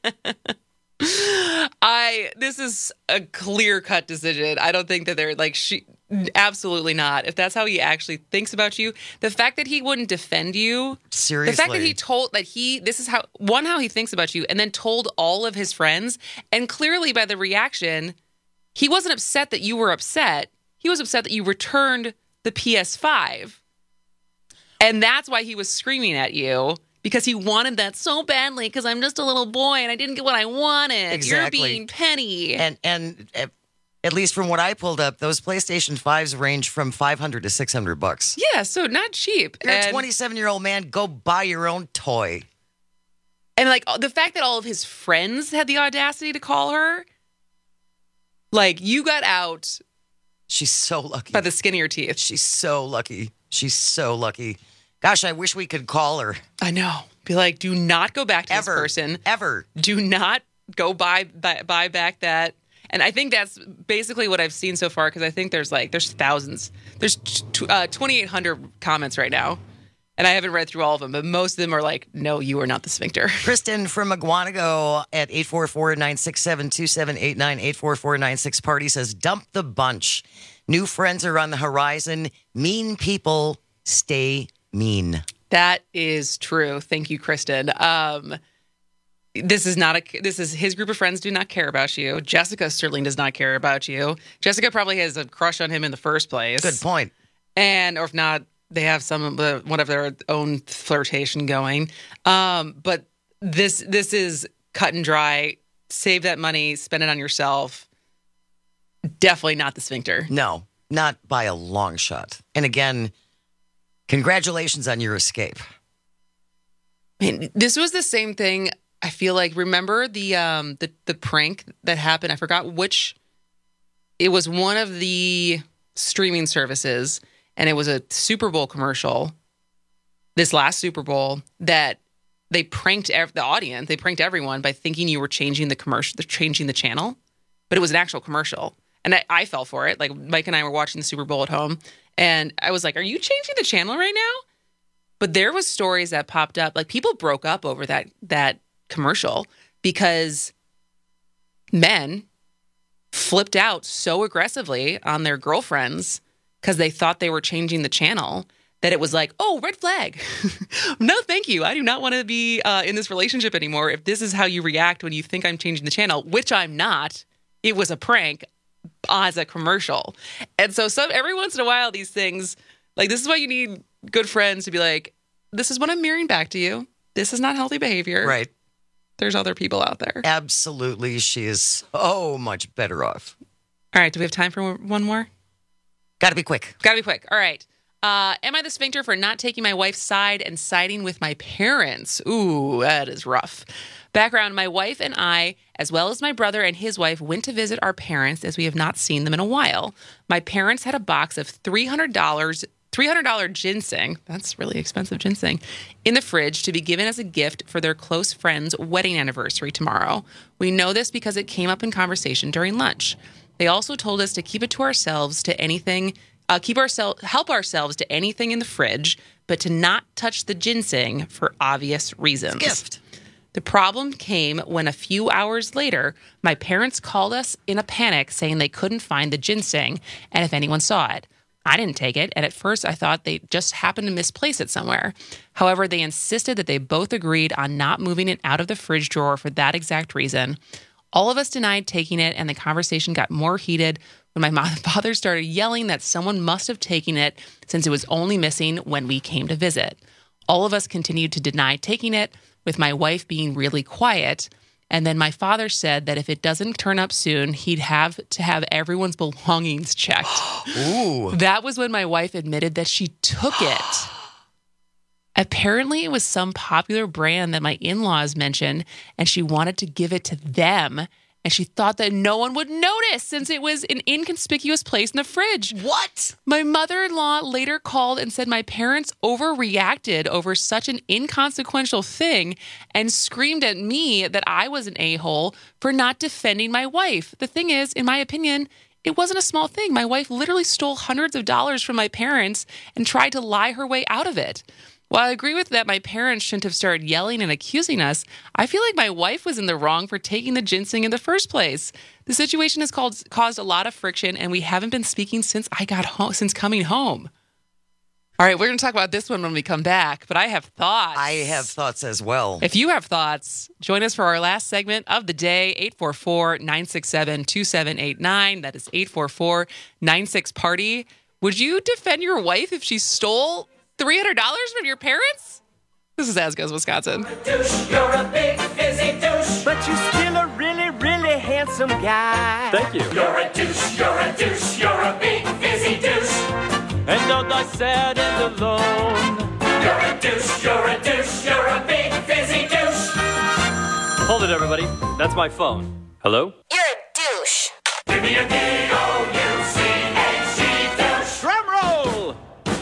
This is a clear-cut decision. I don't think that they're like absolutely not. If that's how he actually thinks about you, the fact that he wouldn't defend you, seriously, the fact that he told that this is how he thinks about you, and then told all of his friends, and clearly by the reaction, he wasn't upset that you were upset. He was upset that you returned the PS5, and that's why he was screaming at you. Because he wanted that so badly, because I'm just a little boy and I didn't get what I wanted. Exactly. You're being petty. And at least from what I pulled up, those PlayStation 5s range from $500 to $600. Yeah, so not cheap. You're a 27-year-old man. Go buy your own toy. And like the fact that all of his friends had the audacity to call her, like you got out. She's so lucky. By the skin of your teeth. She's so lucky. She's so lucky. Gosh, I wish we could call her. I know. Be like, do not go back to this person. Ever. Do not go buy back that. And I think that's basically what I've seen so far, because I think there's thousands. There's 2,800 comments right now. And I haven't read through all of them, but most of them are like, no, you are not the sphincter. Kristen from Aguanago at 844-967-2789, 844-96-PARTY says, dump the bunch. New friends are on the horizon. Mean people stay mean. That is true. Thank you, Kristen. This is his group of friends do not care about you. Jessica certainly does not care about you. Jessica probably has a crush on him in the first place. Good point. Or if not, they have one of their own flirtation going. But this is cut and dry. Save that money, spend it on yourself. Definitely not the sphincter. No. not by a long shot. And again, congratulations on your escape. Man, this was the same thing. I feel like, remember the prank that happened? I forgot which. It was one of the streaming services, and it was a Super Bowl commercial. This last Super Bowl that they pranked the audience. They pranked everyone by thinking you were changing the commercial, changing the channel, but it was an actual commercial. And I fell for it. Like, Mike and I were watching the Super Bowl at home, and I was like, "Are you changing the channel right now?" But there was stories that popped up. Like, people broke up over that commercial because men flipped out so aggressively on their girlfriends because they thought they were changing the channel that it was like, oh, red flag. No, thank you. I do not want to be in this relationship anymore if this is how you react when you think I'm changing the channel, which I'm not. It was a prank as a commercial. And so every once in a while, these things, like, this is why you need good friends to be like, this is what I'm mirroring back to you. This is not healthy behavior. Right. There's other people out there. Absolutely. She is so much better off. All right. Do we have time for one more? Got to be quick. All right. Am I the sphincter for not taking my wife's side and siding with my parents? Ooh, that is rough. Background, my wife and I, as well as my brother and his wife, went to visit our parents as we have not seen them in a while. My parents had a box of $300 ginseng, that's really expensive ginseng, in the fridge to be given as a gift for their close friend's wedding anniversary tomorrow. We know this because it came up in conversation during lunch. They also told us to keep it to ourselves to anything, help ourselves to anything in the fridge, but to not touch the ginseng for obvious reasons. Gift. The problem came when a few hours later, my parents called us in a panic saying they couldn't find the ginseng and if anyone saw it. I didn't take it, and at first I thought they just happened to misplace it somewhere. However, they insisted that they both agreed on not moving it out of the fridge drawer for that exact reason. All of us denied taking it, and the conversation got more heated when my father started yelling that someone must have taken it since it was only missing when we came to visit. All of us continued to deny taking it, with my wife being really quiet. And then my father said that if it doesn't turn up soon, he'd have to have everyone's belongings checked. Ooh. That was when my wife admitted that she took it. Apparently, it was some popular brand that my in-laws mentioned, and she wanted to give it to them. And she thought that no one would notice since it was an inconspicuous place in the fridge. What? My mother-in-law later called and said my parents overreacted over such an inconsequential thing and screamed at me that I was an a-hole for not defending my wife. The thing is, in my opinion, it wasn't a small thing. My wife literally stole hundreds of dollars from my parents and tried to lie her way out of it. While I agree with that, my parents shouldn't have started yelling and accusing us. I feel like my wife was in the wrong for taking the ginseng in the first place. The situation has caused a lot of friction, and we haven't been speaking since I got home, since coming home. All right, we're going to talk about this one when we come back, but I have thoughts. I have thoughts as well. If you have thoughts, join us for our last segment of the day, 844-967-2789. That is 844-96-PARTY. Would you defend your wife if she stole $300 from your parents? This is As Goes Wisconsin. Douche, you're a big busy douche, but you're still a really, really handsome guy. Thank you. You're a douche, you're a douche, you're a big busy douche. And don't die sad and alone. You're a douche, you're a douche, you're a big busy douche. Hold it, everybody. That's my phone. Hello? You're a douche. Give me a D-O-U-C-H-E douche. Drum roll!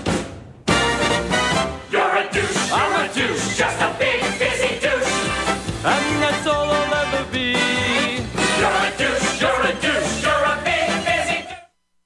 You're a douche, you're a douche, just a big busy douche. I mean, that's all I'll ever be. You're a douche, you're a douche, you're a big busy douche.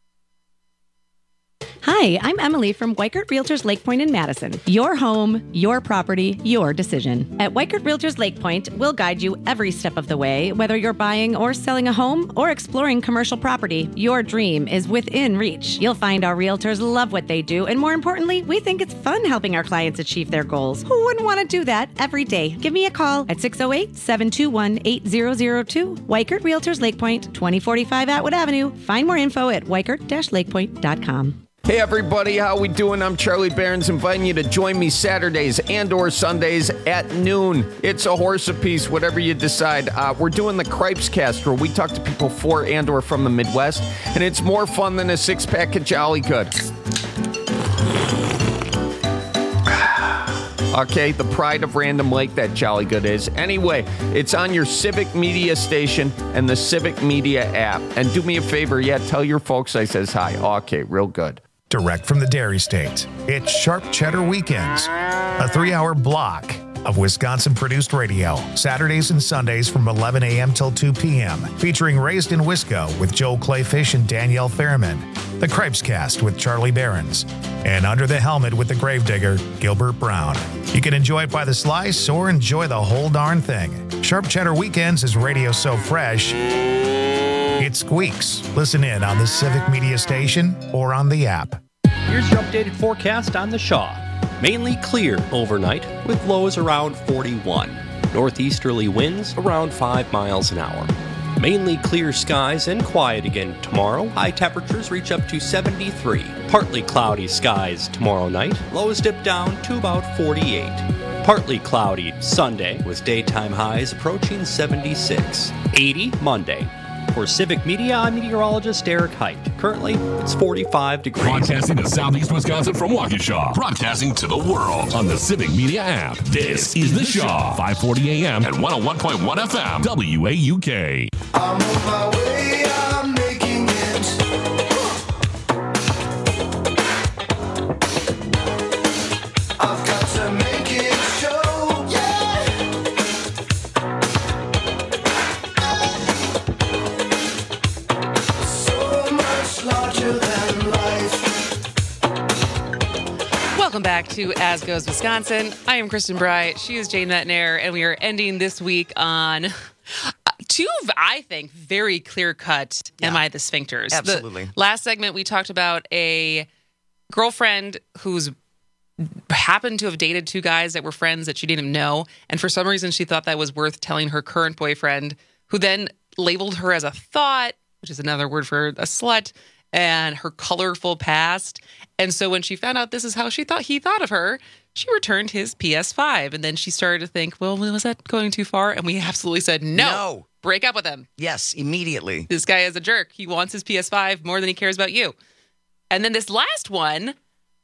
Hi, I'm Emily from Weichert Realtors Lake Point in Madison. Your home, your property, your decision. At Weichert Realtors Lake Point, we'll guide you every step of the way, whether you're buying or selling a home or exploring commercial property. Your dream is within reach. You'll find our realtors love what they do, and more importantly, we think it's fun helping our clients achieve their goals. Who wouldn't want to do that every day? Give me a call at 608-721-8002. Weichert Realtors Lake Point, 2045 Atwood Avenue. Find more info at weichert-lakepoint.com. Hey everybody, how we doing? I'm Charlie Barons, inviting you to join me Saturdays and or Sundays at noon. It's a horse apiece, whatever you decide. We're doing the Cripes Cast, where we talk to people for and or from the Midwest, and it's more fun than a six-pack of Jolly Good. Okay, the pride of Random Lake, that Jolly Good is. Anyway, it's on your Civic Media station and the Civic Media app. And do me a favor, tell your folks I says hi. Okay, real good. Direct from the Dairy State, it's Sharp Cheddar Weekends, a 3-hour block of Wisconsin-produced radio, Saturdays and Sundays from 11 a.m. till 2 p.m., featuring Raised in Wisco with Joel Clayfish and Danielle Fairman, the Cripes Cast with Charlie Barons, and Under the Helmet with the Gravedigger, Gilbert Brown. You can enjoy it by the slice or enjoy the whole darn thing. Sharp Cheddar Weekends is radio so fresh, it squeaks. Listen in on the Civic Media station or on the app. Here's your updated forecast on the Shaw. Mainly clear overnight with lows around 41. Northeasterly winds around 5 miles an hour. Mainly clear skies and quiet again tomorrow. High temperatures reach up to 73. Partly cloudy skies tomorrow night. Lows dip down to about 48. Partly cloudy Sunday with daytime highs approaching 76. 80 Monday. For Civic Media, I'm meteorologist Eric Height. Currently, it's 45 degrees. Broadcasting to Southeast Wisconsin from Waukesha. Broadcasting to the world on the Civic Media app. This is The Shaw, 540 AM and 101.1 FM, WAUK. I'm on my way, I'm making it. I've got to make it show, yeah. So much larger than life. Welcome back to As Goes Wisconsin. I am Kristen Bry. She is Jane Metnair, and we are ending this week on two, I think, very clear-cut Am I the Sphincters. Absolutely. The last segment, we talked about a girlfriend who's happened to have dated two guys that were friends that she didn't even know, and for some reason she thought that was worth telling her current boyfriend, who then labeled her as a thought, which is another word for a slut, and her colorful past. And so when she found out this is how he thought of her, she returned his PS5. And then she started to think, well, was that going too far? And we absolutely said, no. Break up with him. Yes, immediately. This guy is a jerk. He wants his PS5 more than he cares about you. And then this last one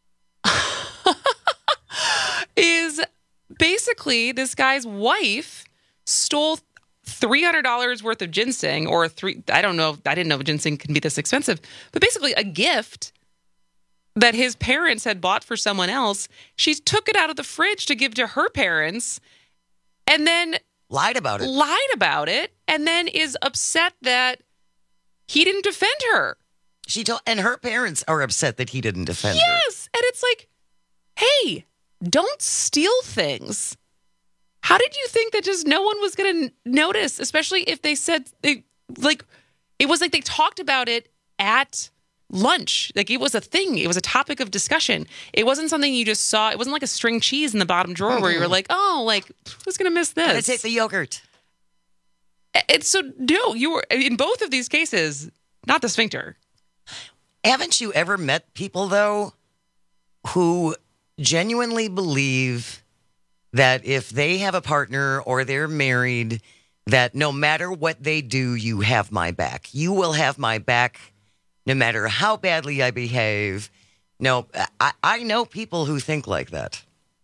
is basically this guy's wife stole $300 worth of ginseng, or I don't know. I didn't know ginseng can be this expensive, but basically a gift that his parents had bought for someone else. She took it out of the fridge to give to her parents, and then lied about it, and then is upset that he didn't defend her. And her parents are upset that he didn't defend her. Yes, and it's like, hey, don't steal things. How did you think that just no one was going to notice, especially if they said, it was like they talked about it at lunch. Like it was a thing. It was a topic of discussion. It wasn't something you just saw. It wasn't like a string cheese in the bottom drawer where you were like, oh, like, who's going to miss this? I'm going to take the yogurt. It's so, no, you were, in both of these cases, not the sphincter. Haven't you ever met people, though, who genuinely believe that if they have a partner or they're married, that no matter what they do, you have my back. You will have my back no matter how badly I behave. No, I know people who think like that.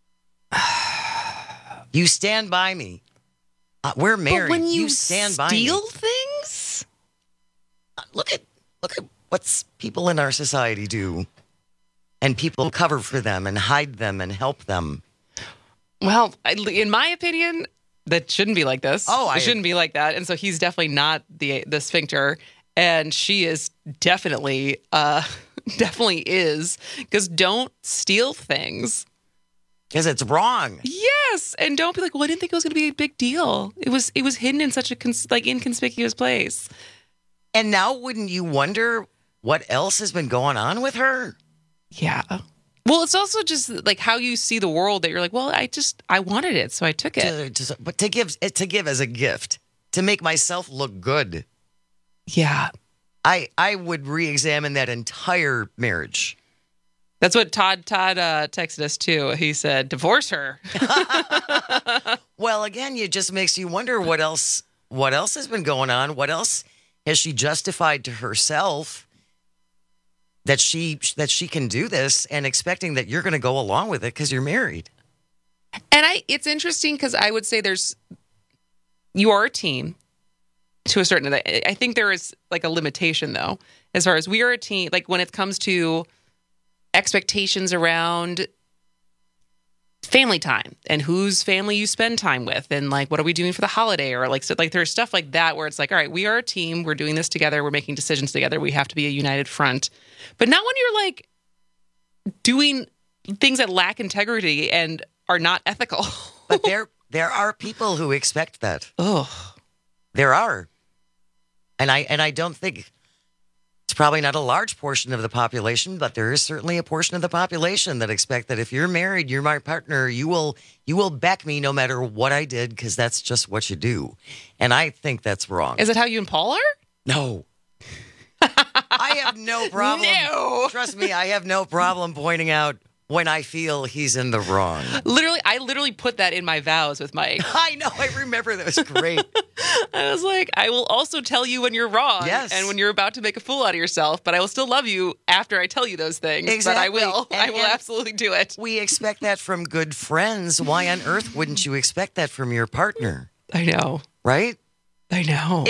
You stand by me. We're married. But when you stand by me. Steal things? Look at what people in our society do. And people cover for them and hide them and help them. Well, in my opinion, that shouldn't be like this. It shouldn't be like that. And so he's definitely not the sphincter. And she is definitely is. Because don't steal things. Because it's wrong. Yes. And don't be like, well, I didn't think it was going to be a big deal. It was hidden in such a inconspicuous place. And now wouldn't you wonder what else has been going on with her? Yeah. Well, it's also just like how you see the world that you're like, well, I wanted it, so I took it. But to give as a gift, to make myself look good. Yeah. I would re-examine that entire marriage. That's what Todd texted us too. He said, divorce her. Well, again, it just makes you wonder what else has been going on. What else has she justified to herself that she can do this, and expecting that you're going to go along with it because you're married? And it's interesting because I would say you are a team to a certain. I think there is like a limitation though, as far as we are a team. Like when it comes to expectations around family time and whose family you spend time with, and like what are we doing for the holiday, or like, so like there's stuff like that where it's like, all right, we are a team, we're doing this together, we're making decisions together, we have to be a united front. But not when you're like doing things that lack integrity and are not ethical. But there are people who expect that. Oh, there are, and I don't think. It's probably not a large portion of the population, but there is certainly a portion of the population that expect that if you're married, you're my partner, you will back me no matter what I did, because that's just what you do. And I think that's wrong. Is it how you and Paul are? No. I have no problem. No. Trust me, I have no problem pointing out when I feel he's in the wrong. I literally put that in my vows with Mike. I know, I remember. That was great. I was like, I will also tell you when you're wrong. Yes. And when you're about to make a fool out of yourself, but I will still love you after I tell you those things. Exactly. But I will absolutely do it. We expect that from good friends. Why on earth wouldn't you expect that from your partner? I know. Right? I know.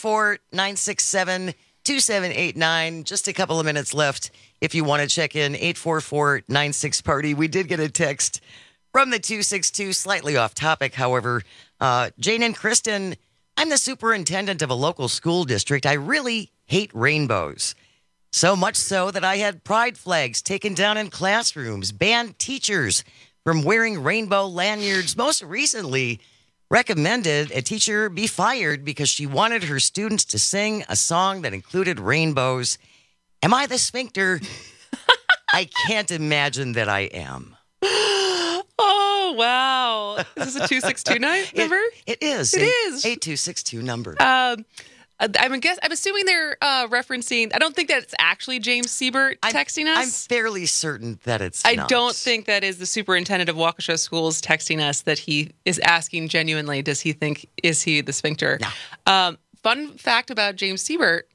844-967-2789. Just a couple of minutes left. If you want to check in, 844-96-PARTY. We did get a text from the 262, slightly off topic, however. Jane and Kristen, I'm the superintendent of a local school district. I really hate rainbows. So much so that I had pride flags taken down in classrooms, banned teachers from wearing rainbow lanyards. Most recently, recommended a teacher be fired because she wanted her students to sing a song that included rainbows. Am I the sphincter? I can't imagine that I am. Oh, wow. Is this a 262 number? It is. It is. 8262 number. I'm assuming they're referencing. I don't think that it's actually James Siebert texting us. I'm fairly certain that it's I not. don't think that is the superintendent of Waukesha Schools texting us that he is asking genuinely, is he the sphincter? No. Fun fact about James Siebert.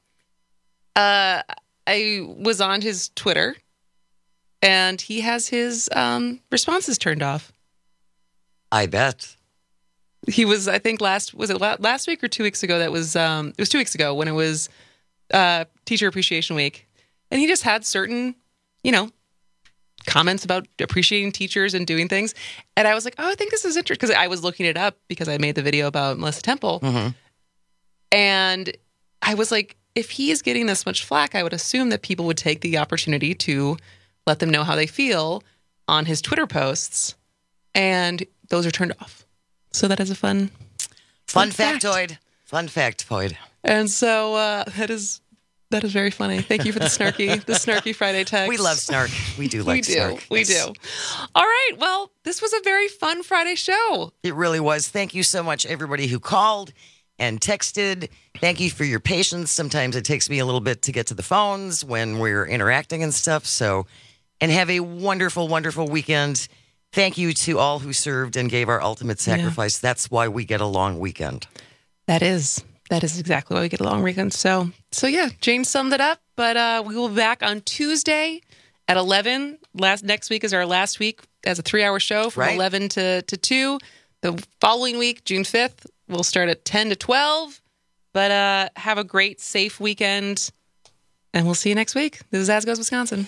I was on his Twitter, and he has his responses turned off. I bet. He was, I think, last week or 2 weeks ago? It was 2 weeks ago when it was Teacher Appreciation Week. And he just had certain, comments about appreciating teachers and doing things. And I was like, oh, I think this is interesting. Because I was looking it up because I made the video about Melissa Temple. Mm-hmm. And I was like, if he is getting this much flack, I would assume that people would take the opportunity to let them know how they feel on his Twitter posts. And those are turned off. So that is a fun factoid. Fun factoid. And so that is very funny. Thank you for the snarky Friday text. We love snark. We do like snark. We do. All right. Well, this was a very fun Friday show. It really was. Thank you so much, everybody who called and texted. Thank you for your patience. Sometimes it takes me a little bit to get to the phones when we're interacting and stuff. And have a wonderful, wonderful weekend. Thank you to all who served and gave our ultimate sacrifice. Yeah. That's why we get a long weekend. That is exactly why we get a long weekend. So yeah, Jane summed it up. But we will be back on Tuesday at 11. Next week is our last week as a 3-hour show from 11 to 2. The following week, June 5th, we'll start at 10 to 12. But have a great, safe weekend. And we'll see you next week. This is As Goes Wisconsin.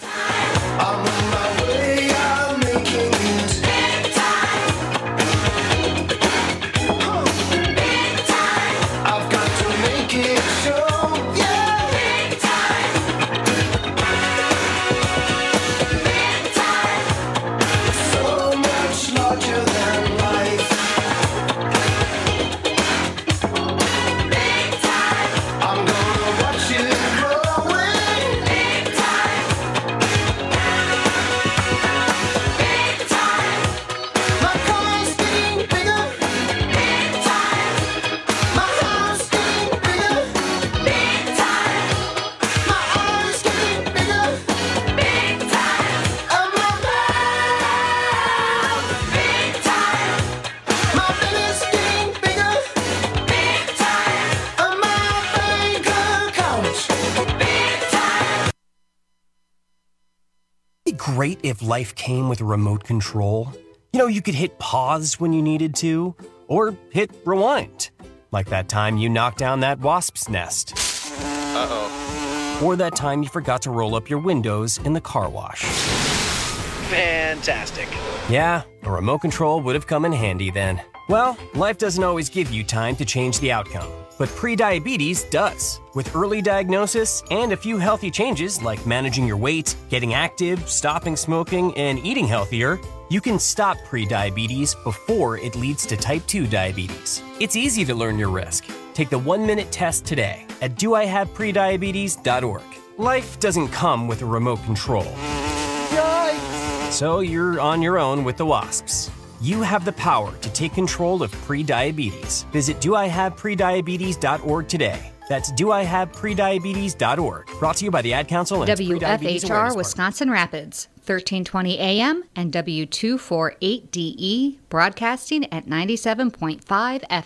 be great if life came with a remote control? You know, you could hit pause when you needed to, or hit rewind. Like that time you knocked down that wasp's nest. Uh-oh. Or that time you forgot to roll up your windows in the car wash. Fantastic. Yeah, a remote control would have come in handy then. Well, life doesn't always give you time to change the outcome, but prediabetes does. With early diagnosis and a few healthy changes like managing your weight, getting active, stopping smoking, and eating healthier, you can stop prediabetes before it leads to type 2 diabetes. It's easy to learn your risk. Take the 1-minute test today at doihaveprediabetes.org. Life doesn't come with a remote control. Yikes! So you're on your own with the wasps. You have the power to take control of prediabetes. Visit doihaveprediabetes.org today. That's doihaveprediabetes.org. Brought to you by the Ad Council and Prediabetes WFHR Wisconsin Rapids, 1320 AM and W248DE, broadcasting at 97.5